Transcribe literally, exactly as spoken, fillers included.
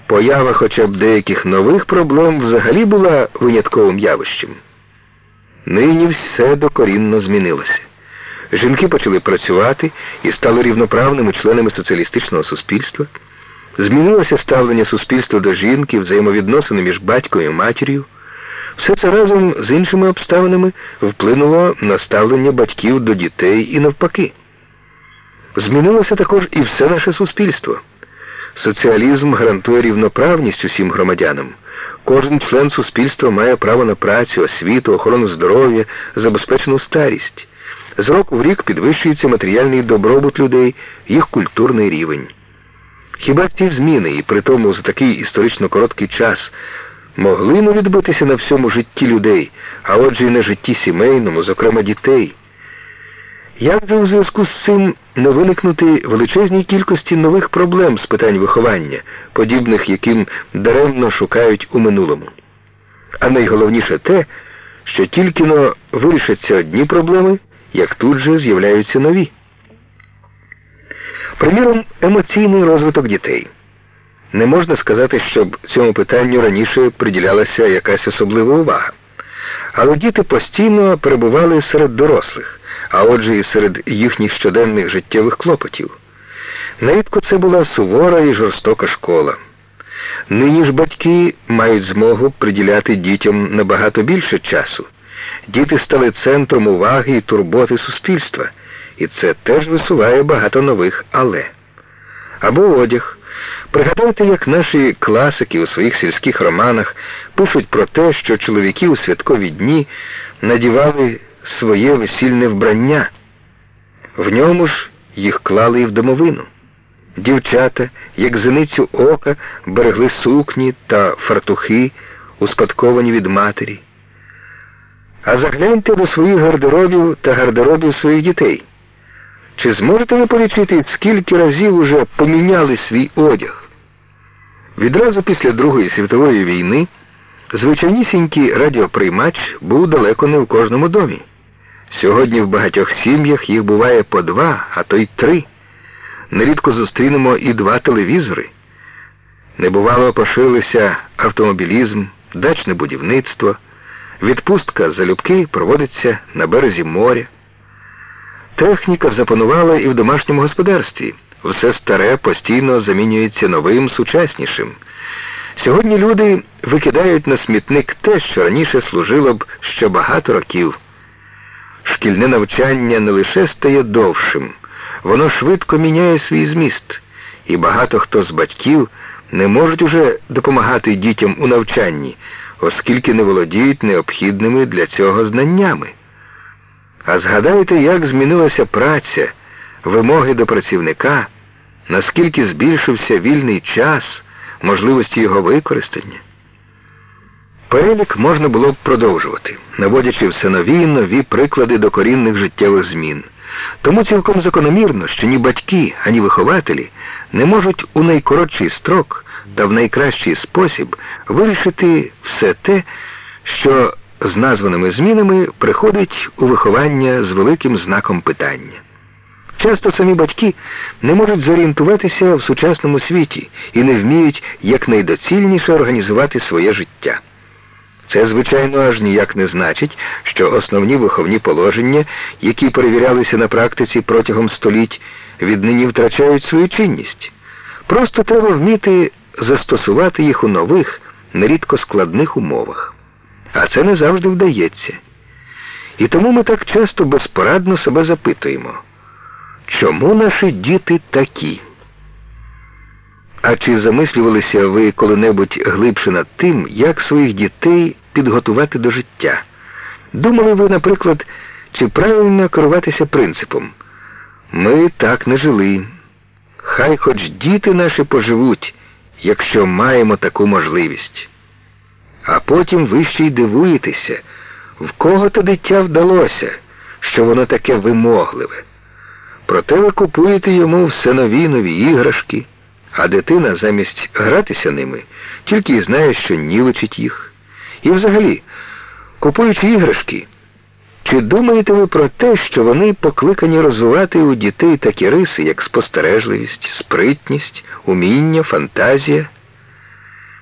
Поява хоча б деяких нових проблем взагалі була винятковим явищем. Нині все докорінно змінилося. Жінки почали працювати і стали рівноправними членами соціалістичного суспільства. Змінилося ставлення суспільства до жінки, взаємовідносини між батьком і матір'ю. Все це разом з іншими обставинами вплинуло на ставлення батьків до дітей і навпаки. Змінилося також і все наше суспільство. Соціалізм гарантує рівноправність усім громадянам. Кожен член суспільства має право на працю, освіту, охорону здоров'я, забезпечену старість. З року в рік підвищується матеріальний добробут людей, їх культурний рівень. Хіба ці зміни, і при тому за такий історично короткий час, могли не відбитися на всьому житті людей, а отже і на житті сімейному, зокрема дітей? Як же у зв'язку з цим не виникнути величезній кількості нових проблем з питань виховання, подібних яким даремно шукають у минулому? А найголовніше те, що тільки-но вирішаться одні проблеми, як тут же з'являються нові. Приміром, емоційний розвиток дітей. Не можна сказати, щоб цьому питанню раніше приділялася якась особлива увага. Але діти постійно перебували серед дорослих, а отже і серед їхніх щоденних життєвих клопотів. Нерідко це була сувора і жорстока школа. Нині ж батьки мають змогу приділяти дітям набагато більше часу. Діти стали центром уваги і турботи суспільства, і це теж висуває багато нових «але». Або одяг. Пригадайте, як наші класики у своїх сільських романах пишуть про те, що чоловіки у святкові дні надівали своє весільне вбрання. В ньому ж їх клали і в домовину. Дівчата, як зеницю ока, берегли сукні та фартухи, успадковані від матері. А загляньте до своїх гардеробів та гардеробів своїх дітей. Чи зможете ви полічити, скільки разів уже поміняли свій одяг? Відразу після Другої світової війни звичайнісінький радіоприймач був далеко не у кожному домі. Сьогодні в багатьох сім'ях їх буває по два, а то й три. Нерідко зустрінемо і два телевізори. Небувало поширилися автомобілізм, дачне будівництво, відпустка залюбки проводиться на березі моря. Техніка запанувала і в домашньому господарстві. Все старе постійно замінюється новим, сучаснішим. Сьогодні люди викидають на смітник те, що раніше служило б ще багато років. Шкільне навчання не лише стає довшим, воно швидко міняє свій зміст, і багато хто з батьків не можуть уже допомагати дітям у навчанні, оскільки не володіють необхідними для цього знаннями. А згадайте, як змінилася праця, вимоги до працівника, наскільки збільшився вільний час, можливості його використання. Перелік можна було б продовжувати, наводячи все нові і нові приклади докорінних життєвих змін. Тому цілком закономірно, що ні батьки, ані вихователі не можуть у найкоротший строк та в найкращий спосіб вирішити все те, що з названими змінами приходить у виховання з великим знаком питання. Часто самі батьки не можуть зорієнтуватися в сучасному світі і не вміють якнайдоцільніше організувати своє життя. Це, звичайно, аж ніяк не значить, що основні виховні положення, які перевірялися на практиці протягом століть, віднині втрачають свою чинність. Просто треба вміти застосувати їх у нових, нерідко складних умовах. А це не завжди вдається. І тому ми так часто безпорадно себе запитуємо, чому наші діти такі? А чи замислювалися ви коли-небудь глибше над тим, як своїх дітей підготувати до життя? Думали ви, наприклад, чи правильно керуватися принципом «ми так не жили, хай хоч діти наші поживуть, якщо маємо таку можливість». А потім ви ще й дивуєтеся, в кого то дитя вдалося, що воно таке вимогливе. Проте ви купуєте йому все нові нові іграшки, а дитина замість гратися ними тільки й знає, що нівечить їх. І взагалі, купуючи іграшки, чи думаєте ви про те, що вони покликані розвивати у дітей такі риси, як спостережливість, спритність, уміння, фантазія,